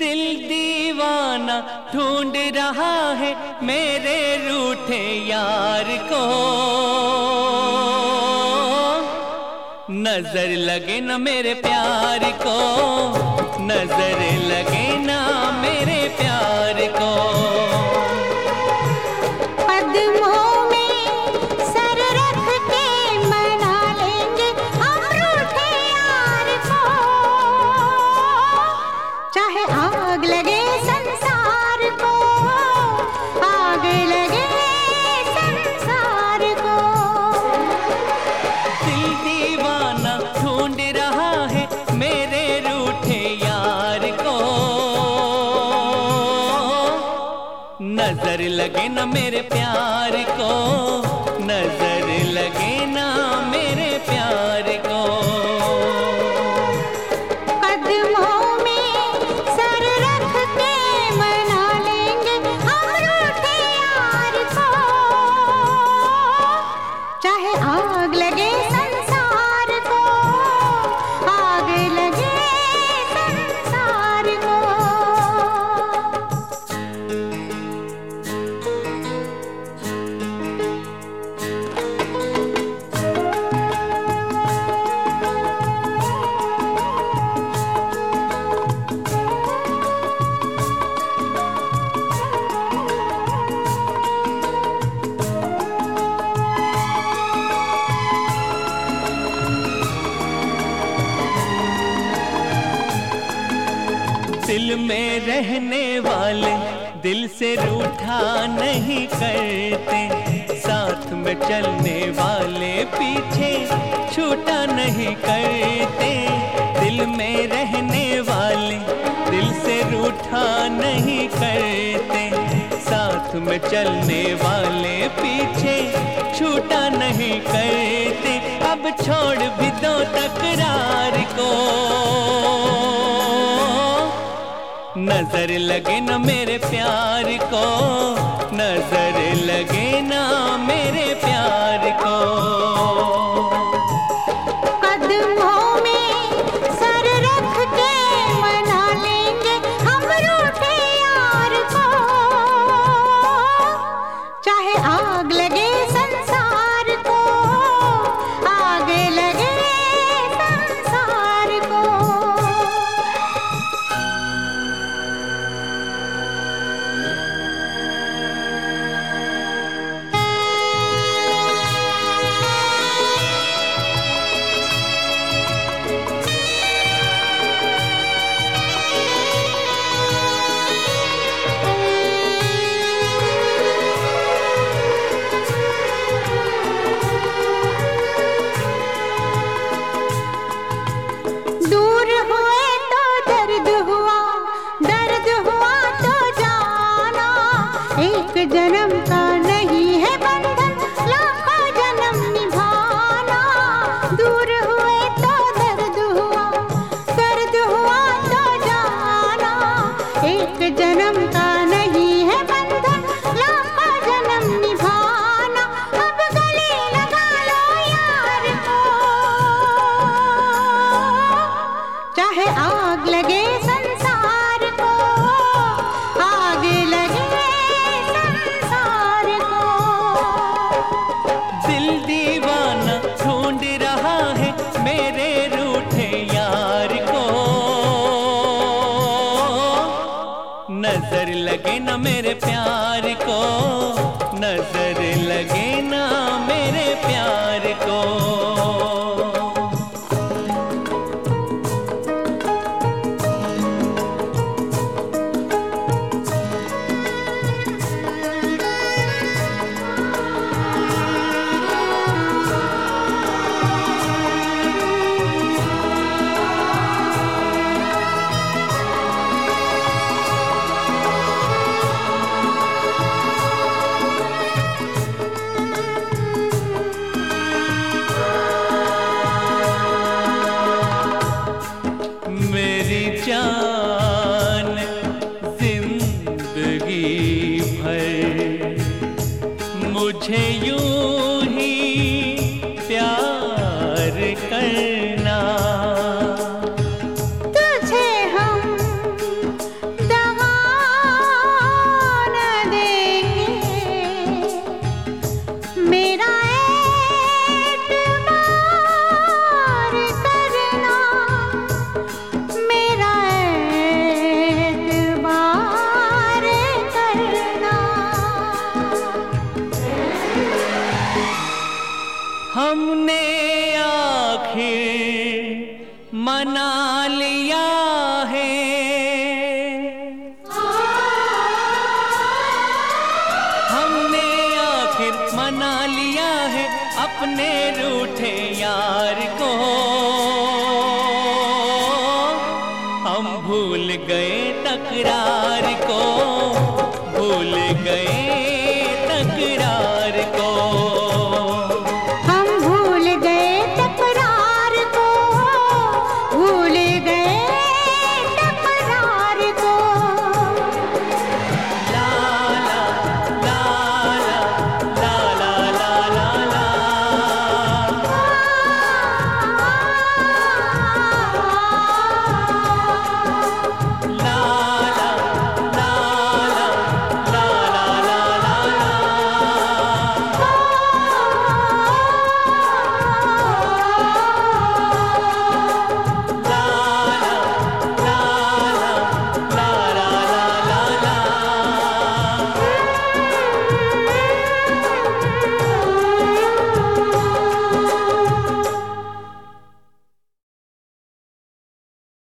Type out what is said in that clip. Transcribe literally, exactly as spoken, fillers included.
दिल दीवाना ढूंढ रहा है मेरे रूठे यार को, नजर लगे न मेरे प्यार को, नजर लगे न मेरे प्यार को। आग लगे संसार को, आग लगे संसार को। दिल दीवाना ढूंढ रहा है मेरे रूठे यार को, नजर लगे न मेरे प्यार को, नजर लगे न मेरे प्यार को। आग लगे संसार को, आग लगे संसार को। दिल में रहने वाले दिल से रूठा नहीं करते, साथ में चलने वाले पीछे छूटा नहीं करते। दिल में रहने वाले दिल से रूठा नहीं करते, साथ में चलने वाले पीछे छूटा नहीं करते। अब छोड़ भी दो तकरार को, नजर लगे न मेरे प्यार को, नजर लगे न मेरे प्यार को। कदमों में सर रख के मना लेंगे हम रूठे यार को, चाहे आग लगे संसार को, आग लगे संसार को। दूर हुए तो दर्द हुआ, दर्द हुआ तो जाना, एक जन्म का नहीं है बंधन लाखों जन्म निभाना। दूर हुए तो दर्द हुआ, दर्द हुआ तो जाना, एक जन्म का नहीं है बंधन लाखों जन्म निभाना। अब गले लगा लो यार को, चाहे आग लगे संसार को, आग लगे संसार को। दिल दीवाना ढूंढ रहा है मेरे रूठे यार को, नजर लगे न मेरे प्यार को, नजर लगे न मेरे प्यार को। मेरी जान जिंदगी भर मुझे यूं ही प्यार करना, तुझे हम अपने रूठे यार को हम भूल गए तकरार को, भूल गए